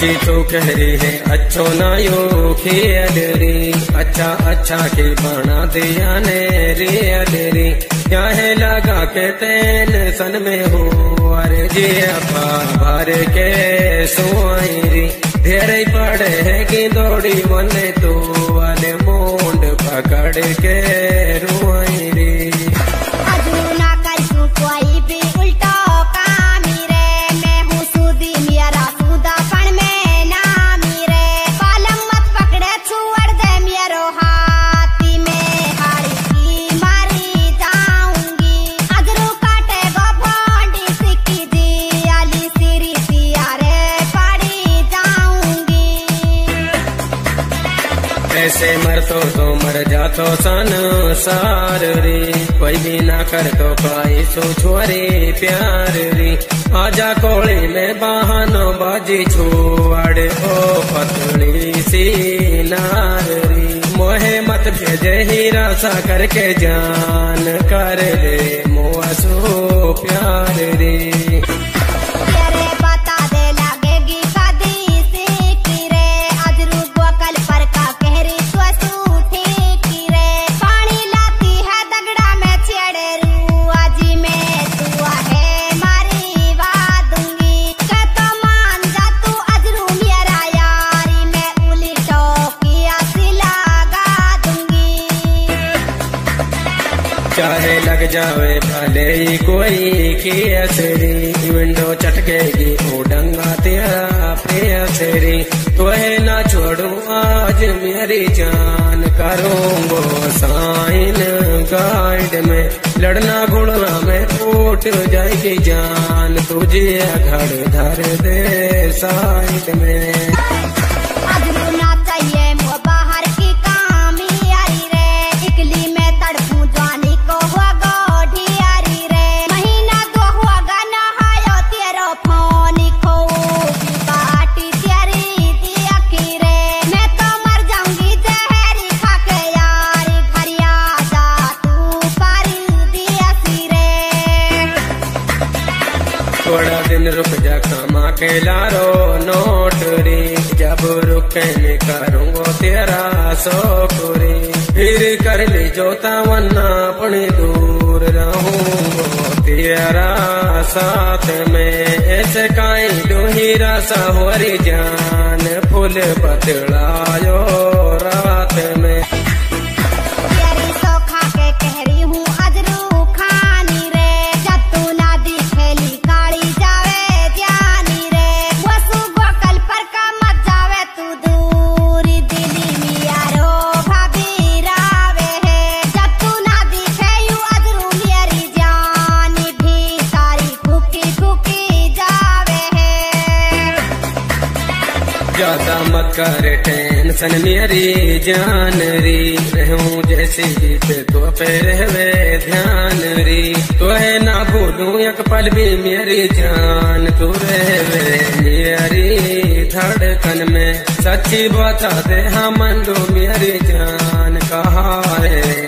सच्ची तो कह रही है अच्छो ना यो खेलरी अच्छा अच्छा के बना दिया ने रे क्या है लगा के तेन सन में हो अरे जी भर के सोरी धेरे पड़े है कि दौड़ी मने तो वाले मोंड पकड़ के रुआई रे ऐसे मर तो मर जातो संसार रे कोई भी ना कर तो पाई सो छोरे प्यार रे आजा कोड़ी में बहानो बाजी छोड़ ओ पतली सी नार रे मोहे मत भेजे हीरा सा करके जान कर ले मोआ सो प्यार रे चाहे लग जावे भले ही कोई की असरी विंडो चटकेगी ओ डंगा तेरा प्रियसरी तो है ना छोड़ू आज मेरी जान करूँगो साइन गाइड में लड़ना गुड़ना में फूट जाएगी जान तुझे घर धर दे साइड में थोड़ा दिन रुक जा कमा के लारो नोट रे जब रुके में करूँगो तेरा सोकुरी फिर कर ले जोता वन्ना अपने दूर रहूँगो तेरा साथ में ऐसे काई दो हीरा सावरी जान फूल पतलायो रात में ज्यादा मत कर टेंशन मेरी जान री रहूं जैसे पे तो पे रहवे ध्यान री तो है ना भूलूं एक पल भी मेरी जान तू रहवे मेरी धड़कन में सच्ची बता दे हम मेरी जान कहाँ है।